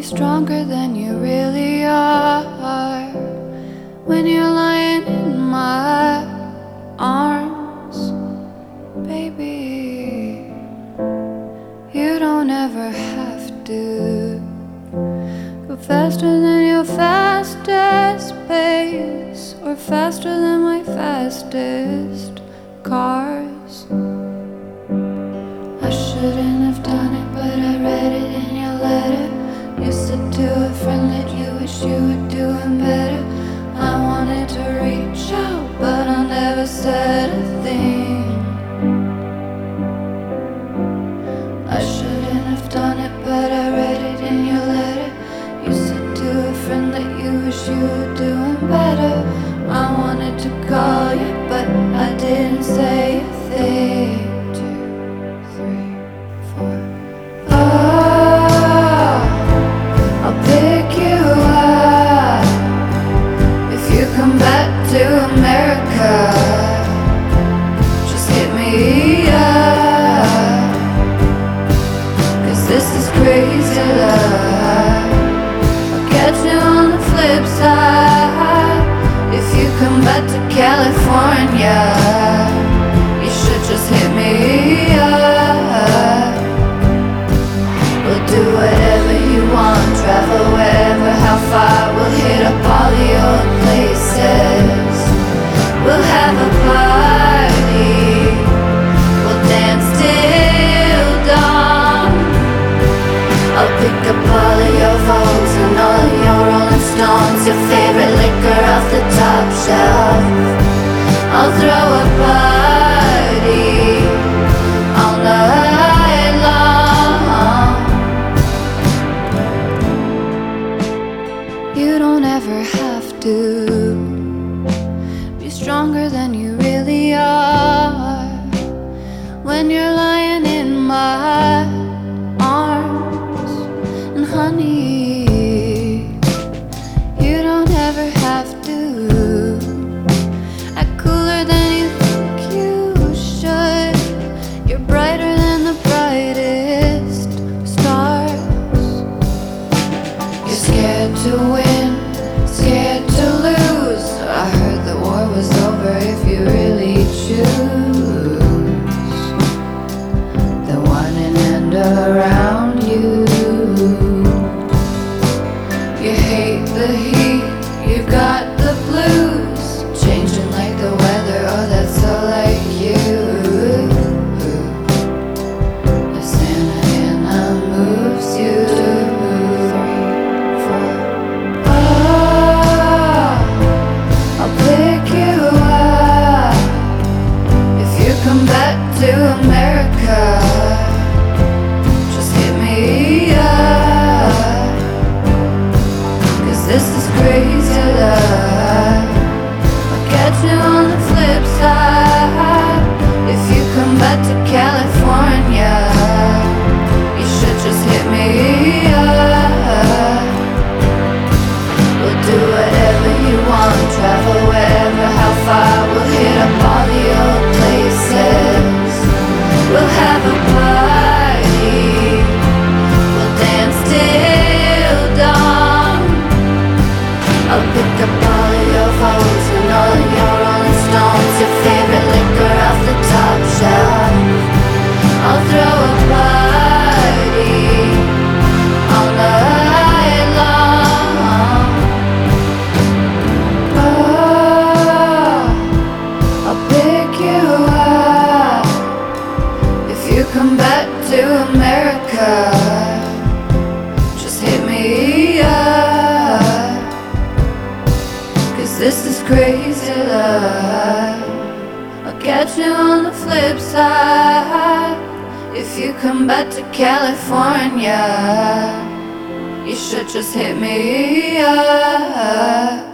Be stronger than you really are when you're lying in my arms, baby. You don't ever have to go faster than your fastest pace, or faster than my fastest cars. I shouldn't have done it, but I read it in your letter. You said to a friend that you wish you were doing better. I wanted to reach out, but I never said a thing. I shouldn't have done it, but I read it in your letter. You said to a friend that you wish you were doing better. I wanted to call you, but I didn't say a thing. 2, 3, 4. Oh, I'll pick you up if you come back to America. Just hit me up, 'cause this is crazy love. I'll catch you on the flip side. If you come back to California, you should just hit me up. We'll do whatever you want, travel wherever, how far. We'll hit up all the old places. We'll have a party. We'll dance till dawn. I'll pick up all of your Vogues and all of your Rolling Stones, your favorite liquor off the top shelf. I'll throw a party all night long. You don't ever have to be stronger than you really are when you're lying in my arms. And honey, you don't ever have to act cooler than you think you should. You're brighter than the brightest stars. You're scared to win, scared to lose. I heard the war was over if you really choose the one and end around you. You hate the heat, you got the blues, changing like the weather, oh that's so like you. The Santa Ana moves you. 3, 4. Oh, I'll pick you up if you come back to America. Just hit me up, 'cause this is crazy love. I'll catch you on the flip side. If you come back to California, you should just hit me up. We'll do whatever you want, travel wherever, how far. We'll hit up all the old places. We'll have a party. We'll dance till dawn. I'll pick up all of your Vogues and all of your Rolling Stones, your favorite liquor off the top shelf. I'll throw a party all night long. Oh, I'll pick you up if you come back to America. Just hit me up, 'cause this is crazy love. I'll catch you on the flip side. If you come back to California, you should just hit me up.